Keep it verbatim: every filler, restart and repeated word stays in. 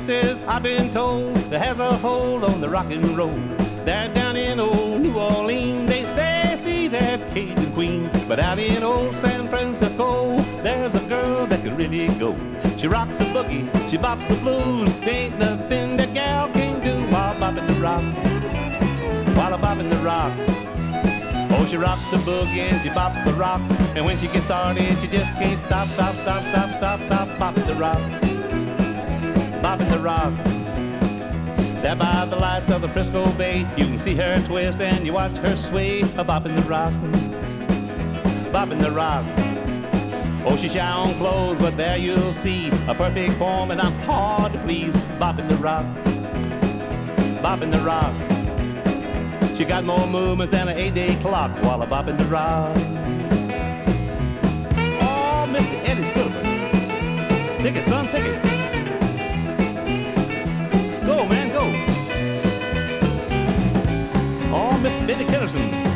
says, I've been told that has a hold on the rock and roll. That down in old New Orleans, they say, see that Cajun queen. But out in old San Francisco, there's a girl that can really go. She rocks a boogie, she bops the blues. There ain't nothing that gal can do while bopping the rock, while I'm bopping the rock. Oh, she rocks a boogie and she bops the rock. And when she gets started, she just can't stop, stop, stop, stop, stop, stop, bopping the rock, bopping the rock. There by the lights of the Frisco Bay, you can see her twist and you watch her sway, a bopping the rock, bopping the rock. Oh, she shy on clothes, but there you'll see a perfect form, and I'm hard to please, bopping the rock, bopping the rock. She got more movement than an eight-day clock while I'm bopping the rock. Oh, Mister Eddie Spillerman, pick it, son, pick it. Go, man, go. Oh, Mister Billy Kennerson.